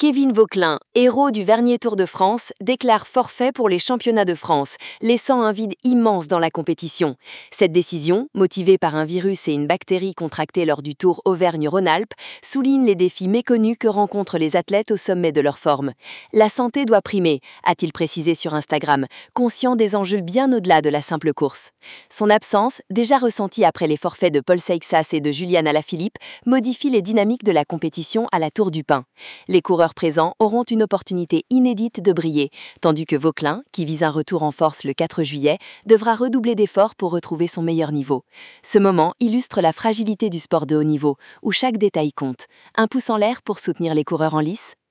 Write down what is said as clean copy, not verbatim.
Kevin Vauquelin, héros du Vernier Tour de France, déclare forfait pour les championnats de France, laissant un vide immense dans la compétition. Cette décision, motivée par un virus et une bactérie contractée lors du Tour Auvergne-Rhône-Alpes, souligne les défis méconnus que rencontrent les athlètes au sommet de leur forme. La santé doit primer, a-t-il précisé sur Instagram, conscient des enjeux bien au-delà de la simple course. Son absence, déjà ressentie après les forfaits de Paul Seixas et de Julian Alaphilippe, modifie les dynamiques de la compétition à la Tour du Pin. Les coureurs présents auront une opportunité inédite de briller, tandis que Vauquelin, qui vise un retour en force le 4 juillet, devra redoubler d'efforts pour retrouver son meilleur niveau. Ce moment illustre la fragilité du sport de haut niveau, où chaque détail compte. Un pouce en l'air pour soutenir les coureurs en lice.